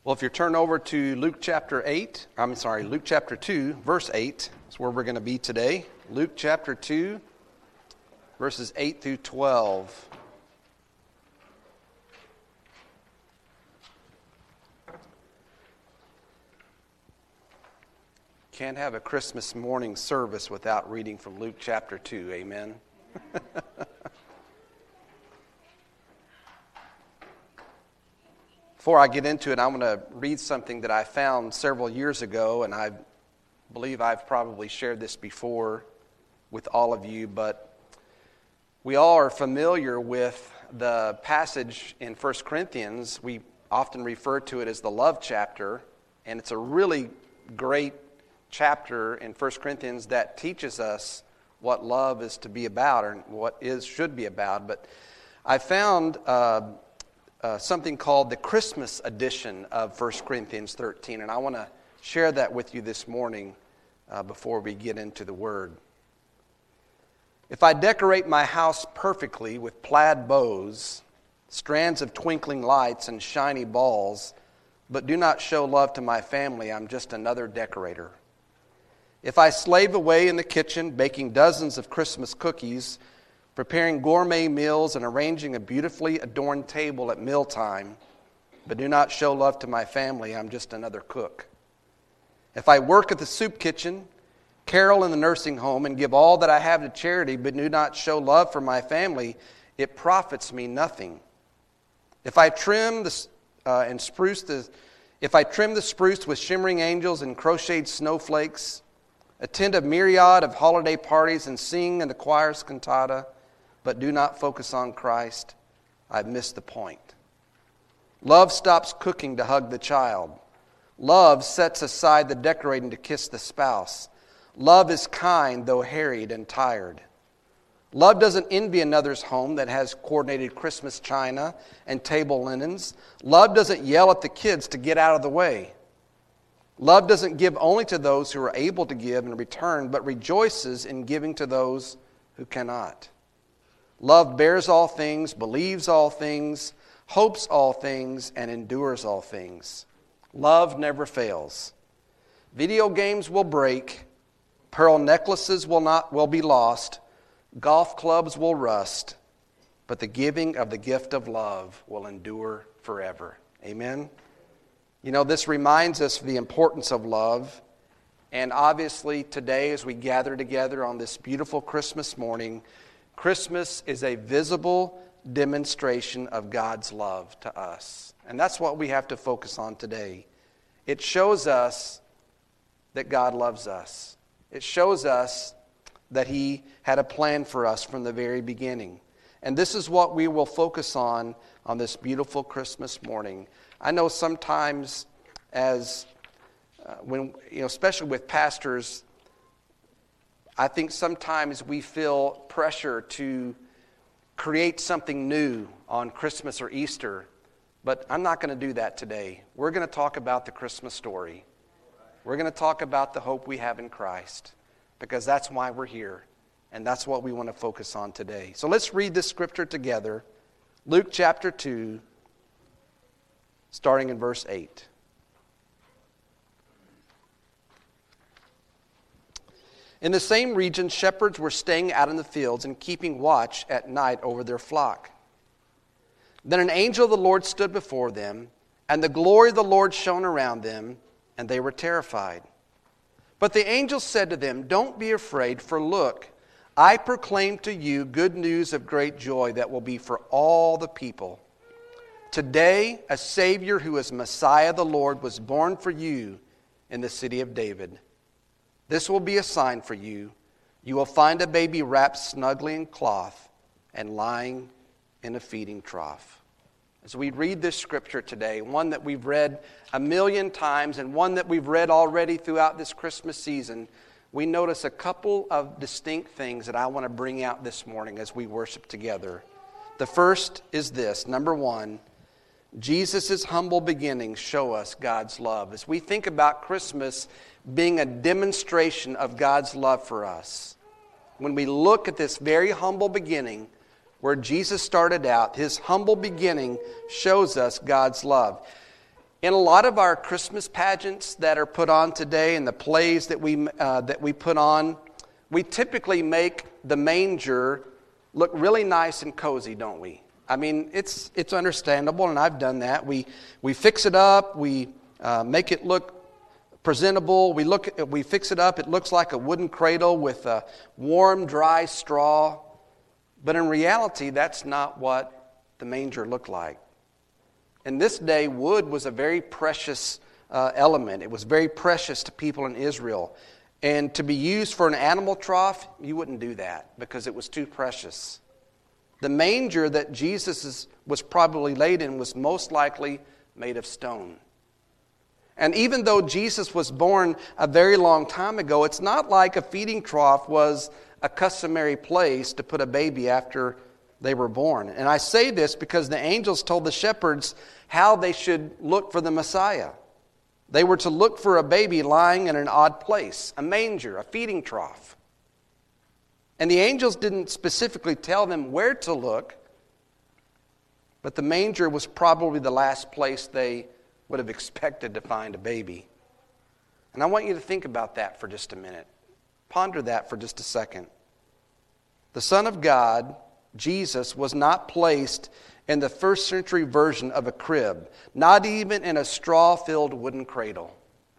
Well, if you turn over to Luke chapter 2, verse 8, that's where we're going to be today. Luke chapter 2, verses 8 through 12. Can't have a Christmas morning service without reading from Luke chapter 2, amen? Before I get into it, I'm going to read something that I found several years ago, and I believe I've probably shared this before with all of you, but we all are familiar with the passage in 1 Corinthians. We often refer to it as the love chapter, and it's a really great chapter in 1 Corinthians that teaches us what love is to be about, or what should be about. But I found something called the Christmas edition of 1 Corinthians 13, and I want to share that with you this morning before we get into the Word. If I decorate my house perfectly with plaid bows, strands of twinkling lights, and shiny balls, but do not show love to my family, I'm just another decorator. If I slave away in the kitchen, baking dozens of Christmas cookies, preparing gourmet meals and arranging a beautifully adorned table at mealtime, but do not show love to my family, I'm just another cook. If I work at the soup kitchen, carol in the nursing home, and give all that I have to charity, but do not show love for my family, it profits me nothing. If I trim the spruce with shimmering angels and crocheted snowflakes, attend a myriad of holiday parties and sing in the choir's cantata, but do not focus on Christ, I've missed the point. Love stops cooking to hug the child. Love sets aside the decorating to kiss the spouse. Love is kind, though harried and tired. Love doesn't envy another's home that has coordinated Christmas china and table linens. Love doesn't yell at the kids to get out of the way. Love doesn't give only to those who are able to give in return, but rejoices in giving to those who cannot. Love bears all things, believes all things, hopes all things, and endures all things. Love never fails. Video games will break, pearl necklaces will be lost, golf clubs will rust, but the giving of the gift of love will endure forever. Amen? You know, this reminds us of the importance of love. And obviously today, as we gather together on this beautiful Christmas morning, Christmas is a visible demonstration of God's love to us. And that's what we have to focus on today. It shows us that God loves us. It shows us that He had a plan for us from the very beginning. And this is what we will focus on this beautiful Christmas morning. I know sometimes especially with pastors, I think sometimes we feel pressure to create something new on Christmas or Easter, but I'm not going to do that today. We're going to talk about the Christmas story. We're going to talk about the hope we have in Christ, because that's why we're here, and that's what we want to focus on today. So let's read this scripture together. Luke chapter 2, starting in verse 8. In the same region, shepherds were staying out in the fields and keeping watch at night over their flock. Then an angel of the Lord stood before them, and the glory of the Lord shone around them, and they were terrified. But the angel said to them, "Don't be afraid, for look, I proclaim to you good news of great joy that will be for all the people. Today, a Savior who is Messiah the Lord was born for you in the city of David. This will be a sign for you. You will find a baby wrapped snugly in cloth and lying in a feeding trough." As we read this scripture today, one that we've read a million times and one that we've read already throughout this Christmas season, we notice a couple of distinct things that I want to bring out this morning as we worship together. The first is this. Number one, Jesus' humble beginnings show us God's love. As we think about Christmas being a demonstration of God's love for us, when we look at this very humble beginning where Jesus started out, His humble beginning shows us God's love. In a lot of our Christmas pageants that are put on today and the plays that we put on, we typically make the manger look really nice and cozy, don't we? I mean, it's understandable, and I've done that. We fix it up, we make it look presentable. We fix it up. It looks like a wooden cradle with a warm, dry straw. But in reality, that's not what the manger looked like. In this day, wood was a very precious element. It was very precious to people in Israel. And to be used for an animal trough, you wouldn't do that because it was too precious. The manger that Jesus was probably laid in was most likely made of stone. And even though Jesus was born a very long time ago, it's not like a feeding trough was a customary place to put a baby after they were born. And I say this because the angels told the shepherds how they should look for the Messiah. They were to look for a baby lying in an odd place, a manger, a feeding trough. And the angels didn't specifically tell them where to look, but the manger was probably the last place they would have expected to find a baby. And I want you to think about that for just a minute. Ponder that for just a second. The Son of God, Jesus, was not placed in the first century version of a crib, not even in a straw-filled wooden cradle.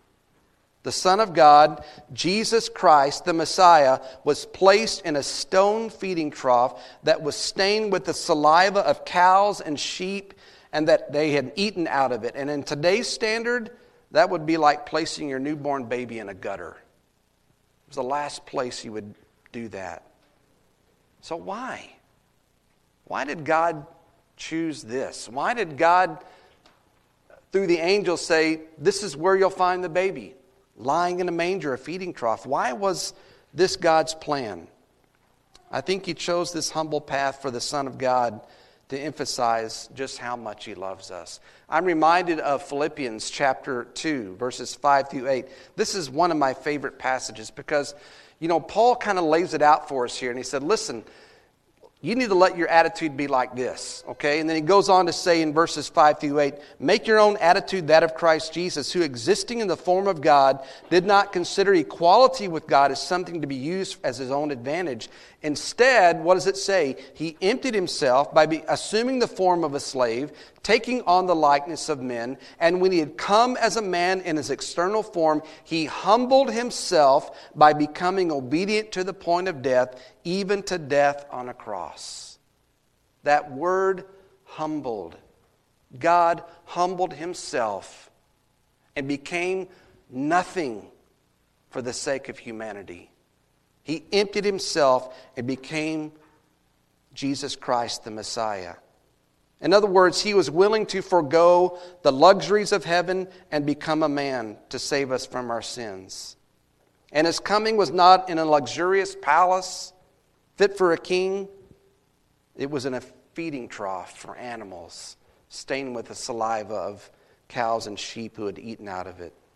The Son of God, Jesus Christ, the Messiah, was placed in a stone feeding trough that was stained with the saliva of cows and sheep, and that they had eaten out of it. And in today's standard, that would be like placing your newborn baby in a gutter. It was the last place you would do that. So why? Why did God choose this? Why did God, through the angels, say, this is where you'll find the baby, lying in a manger, a feeding trough? Why was this God's plan? I think He chose this humble path for the Son of God to emphasize just how much He loves us. I'm reminded of Philippians chapter 2, verses 5 through 8. This is one of my favorite passages because, Paul kind of lays it out for us here. And he said, listen, you need to let your attitude be like this, okay? And then he goes on to say in verses 5 through 8, make your own attitude that of Christ Jesus, who existing in the form of God, did not consider equality with God as something to be used as his own advantage. Instead, what does it say? He emptied himself by assuming the form of a slave, taking on the likeness of men, and when he had come as a man in his external form, he humbled himself by becoming obedient to the point of death, even to death on a cross. That word, humbled. God humbled himself and became nothing for the sake of humanity. He emptied himself and became Jesus Christ, the Messiah. In other words, he was willing to forego the luxuries of heaven and become a man to save us from our sins. And his coming was not in a luxurious palace fit for a king. It was in a feeding trough for animals, stained with the saliva of cows and sheep who had eaten out of it.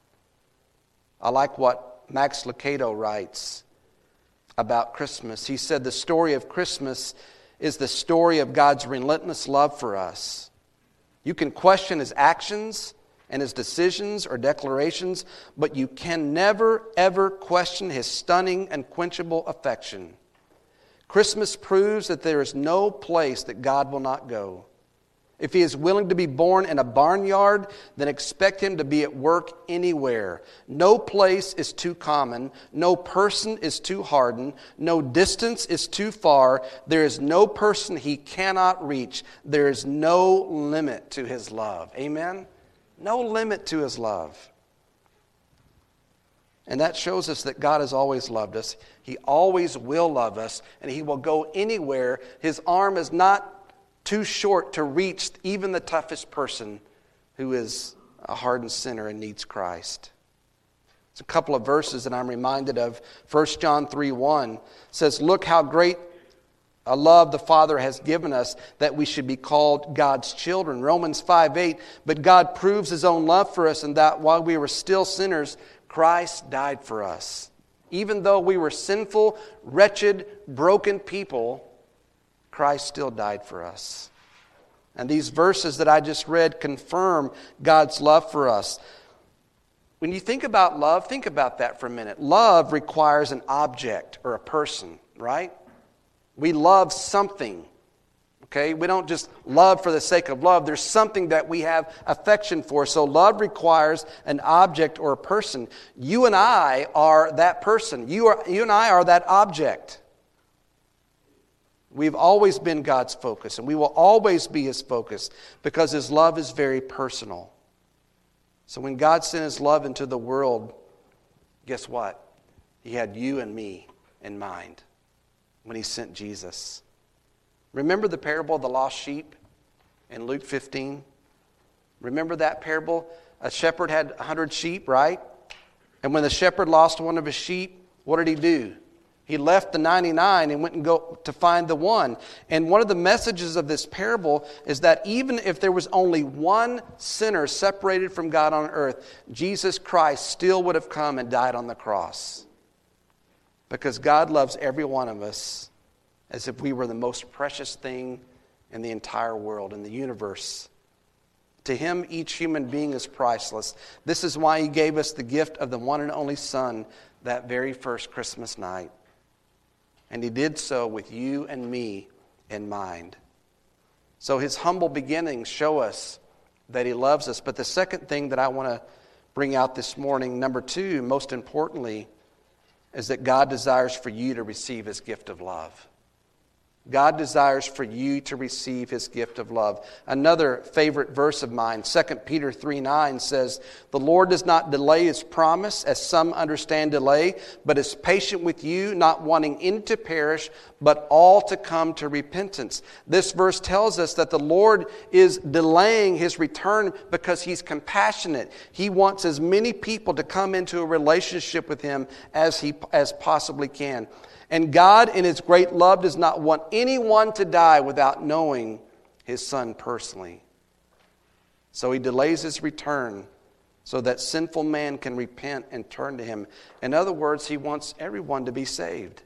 I like what Max Lucado writes about Christmas. He said, the story of Christmas is the story of God's relentless love for us. You can question his actions and his decisions or declarations, but you can never, ever question his stunning, unquenchable affection. Christmas proves that there is no place that God will not go. If he is willing to be born in a barnyard, then expect him to be at work anywhere. No place is too common. No person is too hardened. No distance is too far. There is no person he cannot reach. There is no limit to his love. Amen? No limit to his love. And that shows us that God has always loved us. He always will love us, and he will go anywhere. His arm is not too short to reach even the toughest person who is a hardened sinner and needs Christ. It's a couple of verses that I'm reminded of. 1 John 3:1 says, look how great a love the Father has given us that we should be called God's children. Romans 5:8, but God proves his own love for us in that while we were still sinners, Christ died for us. Even though we were sinful, wretched, broken people, Christ still died for us. And these verses that I just read confirm God's love for us. When you think about love, think about that for a minute. Love requires an object or a person, right? We love something. Okay? We don't just love for the sake of love. There's something that we have affection for. So love requires an object or a person. You and I are that person. You and I are that object. We've always been God's focus, and we will always be His focus because His love is very personal. So when God sent His love into the world, guess what? He had you and me in mind when He sent Jesus. Remember the parable of the lost sheep in Luke 15? Remember that parable? A shepherd had 100 sheep, right? And when the shepherd lost one of his sheep, what did he do? He left the 99 and went and go to find the one. And one of the messages of this parable is that even if there was only one sinner separated from God on earth, Jesus Christ still would have come and died on the cross. Because God loves every one of us as if we were the most precious thing in the entire world, in the universe. To Him, each human being is priceless. This is why He gave us the gift of the one and only Son that very first Christmas night. And He did so with you and me in mind. So His humble beginnings show us that He loves us. But the second thing that I want to bring out this morning, number 2, most importantly, is that God desires for you to receive His gift of love. God desires for you to receive His gift of love. Another favorite verse of mine, 2 Peter 3:9 says, "The Lord does not delay His promise, as some understand delay, but is patient with you, not wanting any to perish, but all to come to repentance." This verse tells us that the Lord is delaying His return because He's compassionate. He wants as many people to come into a relationship with Him as possibly can. And God, in His great love, does not want anyone to die without knowing His Son personally. So He delays His return so that sinful man can repent and turn to Him. In other words, He wants everyone to be saved.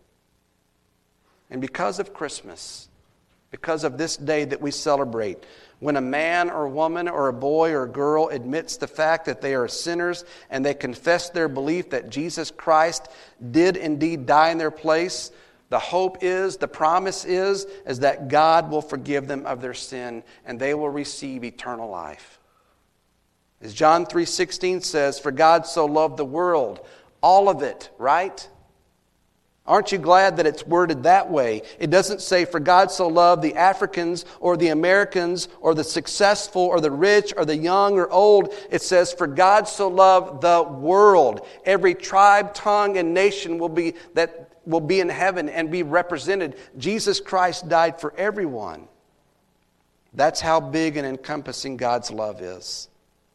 And because of Christmas, because of this day that we celebrate, when a man or woman or a boy or a girl admits the fact that they are sinners and they confess their belief that Jesus Christ did indeed die in their place, the hope is, the promise is that God will forgive them of their sin and they will receive eternal life. As John 3:16 says, "For God so loved the world," all of it, right? Aren't you glad that it's worded that way? It doesn't say, "For God so loved the Africans or the Americans or the successful or the rich or the young or old." It says, "For God so loved the world." Every tribe, tongue, and nation will be in heaven and be represented. Jesus Christ died for everyone. That's how big and encompassing God's love is.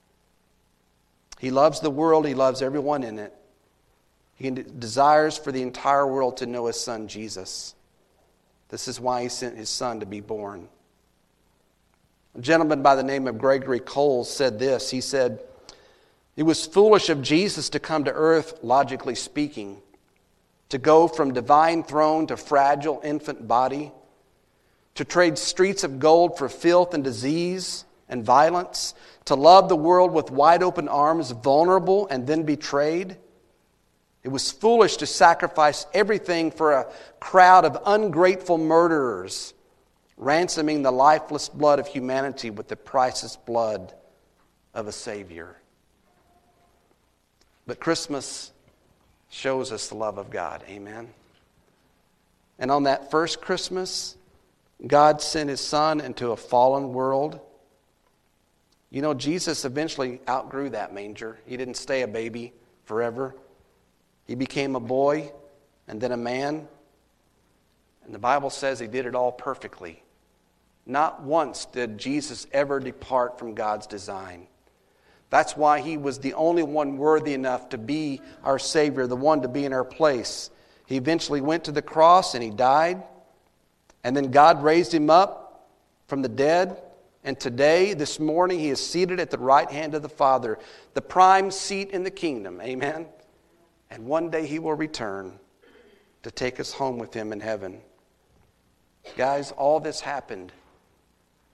He loves the world. He loves everyone in it. He desires for the entire world to know His Son, Jesus. This is why He sent His Son to be born. A gentleman by the name of Gregory Cole said this. He said, "It was foolish of Jesus to come to earth, logically speaking, to go from divine throne to fragile infant body, to trade streets of gold for filth and disease and violence, to love the world with wide open arms, vulnerable and then betrayed. It was foolish to sacrifice everything for a crowd of ungrateful murderers, ransoming the lifeless blood of humanity with the priceless blood of a Savior." But Christmas shows us the love of God. Amen. And on that first Christmas, God sent His Son into a fallen world. You know, Jesus eventually outgrew that manger. He didn't stay a baby forever. He became a boy and then a man. And the Bible says He did it all perfectly. Not once did Jesus ever depart from God's design. That's why He was the only one worthy enough to be our Savior, the one to be in our place. He eventually went to the cross and He died. And then God raised Him up from the dead. And today, this morning, He is seated at the right hand of the Father, the prime seat in the kingdom. Amen. And one day He will return to take us home with Him in heaven. Guys, all this happened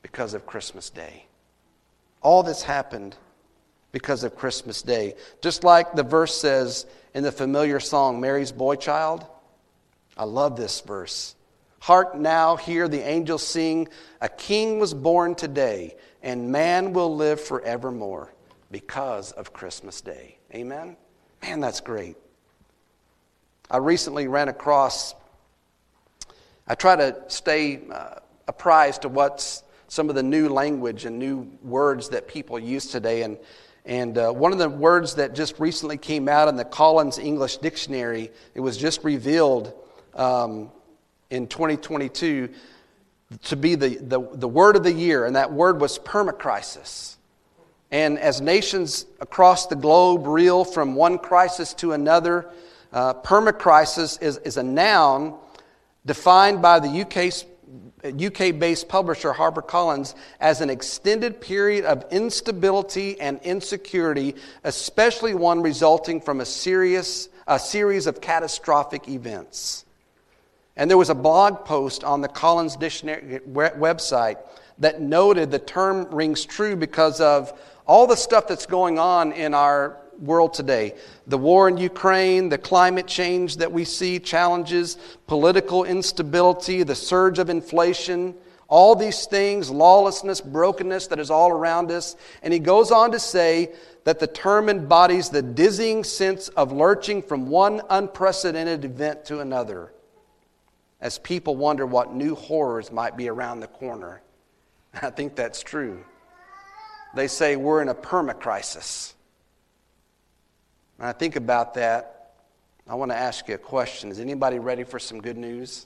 because of Christmas Day. All this happened because of Christmas Day. Just like the verse says in the familiar song, Mary's Boy Child. I love this verse. Hark now, hear the angels sing, a king was born today, and man will live forevermore because of Christmas Day. Amen? Man, that's great. I recently ran across, I try to stay apprised to what's some of the new language and new words that people use today. And one of the words that just recently came out in the Collins English Dictionary, it was just revealed in 2022 to be the word of the year, and that word was permacrisis. And as nations across the globe reel from one crisis to another, permacrisis is a noun defined by the UK-based publisher HarperCollins as an extended period of instability and insecurity, especially one resulting from a series of catastrophic events. And there was a blog post on the Collins Dictionary website that noted the term rings true because of all the stuff that's going on in our world today. The war in Ukraine, the climate change that we see, challenges, political instability, the surge of inflation, all these things, lawlessness, brokenness that is all around us. And he goes on to say that the term embodies the dizzying sense of lurching from one unprecedented event to another, as people wonder what new horrors might be around the corner. I think that's true. They say we're in a permacrisis. When I think about that, I want to ask you a question. Is anybody ready for some good news?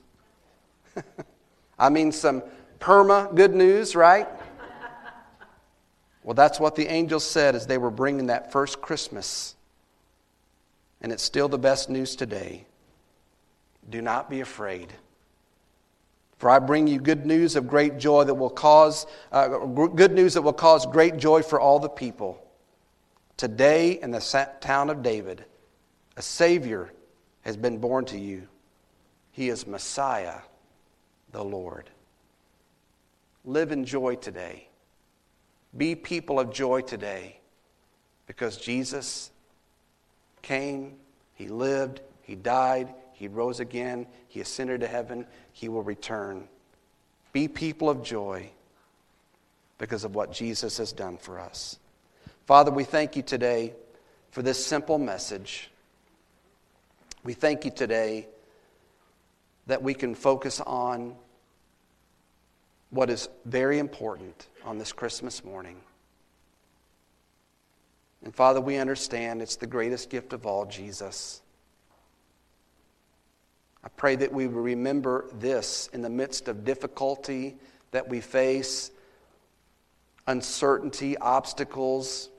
I mean some perma good news, right? Well, that's what the angels said as they were bringing that first Christmas. And it's still the best news today. Do not be afraid. For I bring you good news of great joy that will cause great joy for all the people. Today in the town of David, a Savior has been born to you. He is Messiah, the Lord. Live in joy today. Be people of joy today, because Jesus came, He lived, He died, He rose again, He ascended to heaven, He will return. Be people of joy because of what Jesus has done for us. Father, we thank you today for this simple message. We thank you today that we can focus on what is very important on this Christmas morning. And Father, we understand it's the greatest gift of all, Jesus. I pray that we will remember this in the midst of difficulty that we face, uncertainty, obstacles.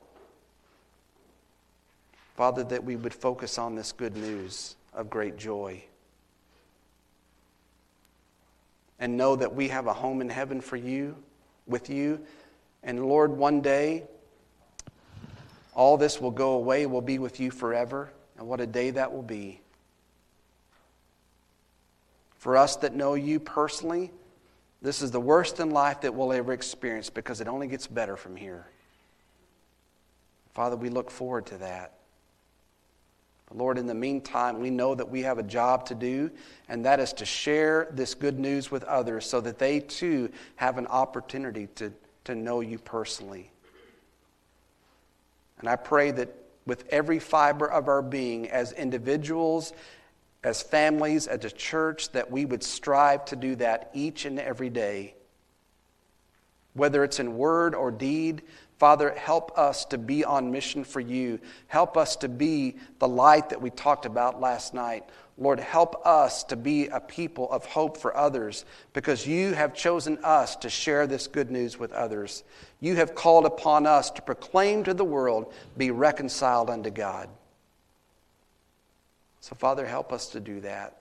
Father, that we would focus on this good news of great joy. And know that we have a home in heaven for you, with you. And Lord, one day, all this will go away. We'll be with you forever. And what a day that will be. For us that know you personally, this is the worst in life that we'll ever experience, because it only gets better from here. Father, we look forward to that. But Lord, in the meantime, we know that we have a job to do, and that is to share this good news with others so that they too have an opportunity to know you personally. And I pray that with every fiber of our being, as individuals, as families, as a church, that we would strive to do that each and every day. Whether it's in word or deed, Father, help us to be on mission for you. Help us to be the light that we talked about last night. Lord, help us to be a people of hope for others, because you have chosen us to share this good news with others. You have called upon us to proclaim to the world, be reconciled unto God. So, Father, help us to do that.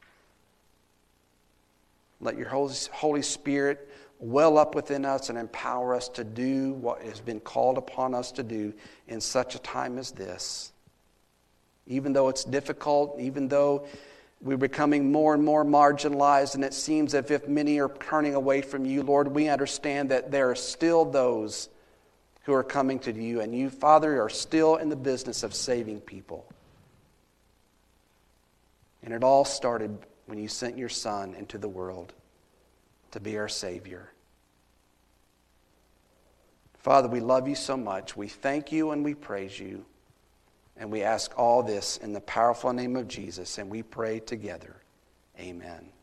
Let your Holy Spirit well up within us and empower us to do what has been called upon us to do in such a time as this. Even though it's difficult, even though we're becoming more and more marginalized, and it seems as if many are turning away from you. Lord, we understand that there are still those who are coming to you, and you, Father, are still in the business of saving people. And it all started when you sent your Son into the world to be our Savior. Father, we love you so much. We thank you and we praise you. And we ask all this in the powerful name of Jesus, and we pray together. Amen.